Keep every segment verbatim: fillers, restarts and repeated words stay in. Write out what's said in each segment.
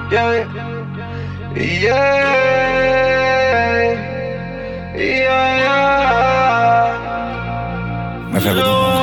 Yeah, yeah, yeah, yeah. Mas vai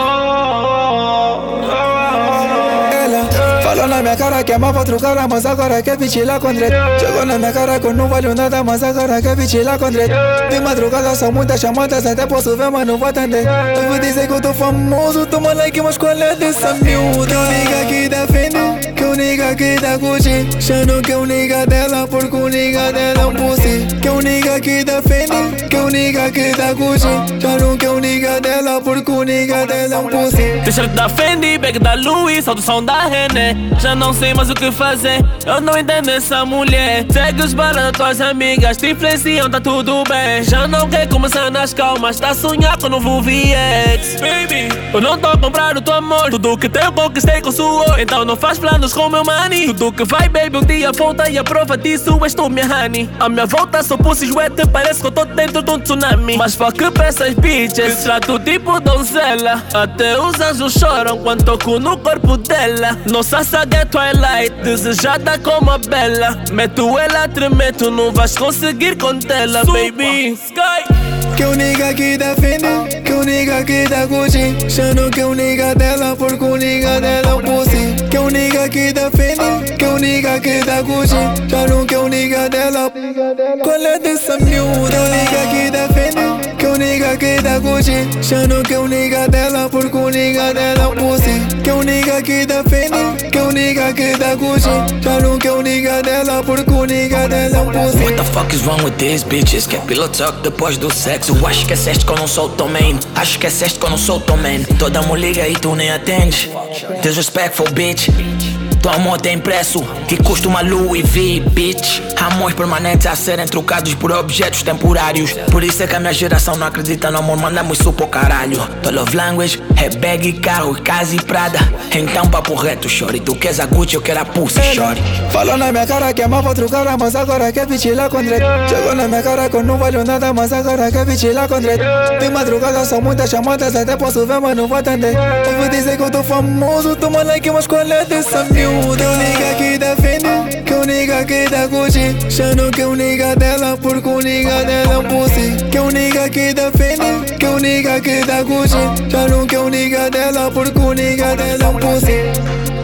Ela falou na minha cara que amava outro cara, mas agora quer vitilar com dread. Chegou na minha cara que eu não valho nada, mas agora quer vitilar com dread. De madrugada são muitas chamadas, até posso ver, mas não vou atender. Eu vou dizer que eu tô famoso, toma like, mas qual é dessa miúda? Que o nigga que defende, que o nigga que dá Gucci, achando que o nigga dela, porque o nigga dela é um pussy. Que o nigga que defende, que o nigga que dá Gucci, achando que o nigga dela, porque o nigga dela é um pussy. T-shirt da Fendi, bag da Louis, salto som da René. Já não sei mais o que fazer, eu não entendo essa mulher. Segue os balas das tuas amigas, te influenciam, tá tudo bem. Já não quer começar nas calmas, tá a sonhar com o novo V X. Baby, eu não tô a comprar o teu amor, tudo que tenho conquistei com suor. Então não faz planos com meu money, tudo que vai baby um dia volta. E a prova disso és tu, minha honey. A minha volta só pussies wet, parece que eu tô dentro de um tsunami. Mas fuck pra essas bitches, trato tipo donzela. Até os anjos choram quando toco no corpo dela. Nossa saga é Twilight, desejada como a Bela. Meto ela a tremer, tu não vais conseguir contê-la, baby. Sky. Que o nigga que defende, que o nigga que dá Gucci, achando que o nigga dela, porque o nigga dela é um pussy. Que o nigga que defende, que o nigga que dá Gucci, achando que o nigga dela. Qual é dessa miúda? Que o nigga que defende, que o nigga que dá Gucci, achando que o nigga dela, porque o nigga dela é um pussy. Que o nigga que defende, que o nigga que dá Gucci, achando que o nigga dela, porque o nigga dela é um pussy. What the fuck is wrong with these bitches? Quer pillow talk depois do sexo? Acho que esqueceste que eu não sou teu main. Acho que esqueceste que eu não sou teu man. Toda me liga e tu nem atendes. Disrespectful bitch. Tua amor tem preço que custa uma Louis V, bitch. Amores permanentes a serem trocados por objetos temporários. Por isso é que a minha geração não acredita no amor, mandamos isso pro caralho. Tua love language é bag, carro, casa e prada. Então papo reto, shorty. Tu queres a Gucci, eu quero a pussy, shorty. Falou na minha cara que amava outro cara, mas agora quer vitilar com dread. Chegou na minha cara que eu não valho nada, mas agora quer vitilar com dread. De madrugada são muitas chamadas, até posso ver, mas não vou atender. Eu vou dizer que eu tô famoso, toma like, mas qual é dessa miúda? Que o nigga que defende, que o nigga que dá Gucci, achando que o nigga dela, porque o nigga dela é um pussy. Que o nigga que defende, que o nigga que dá Gucci, achando que o nigga dela, porque o nigga dela é um pussy.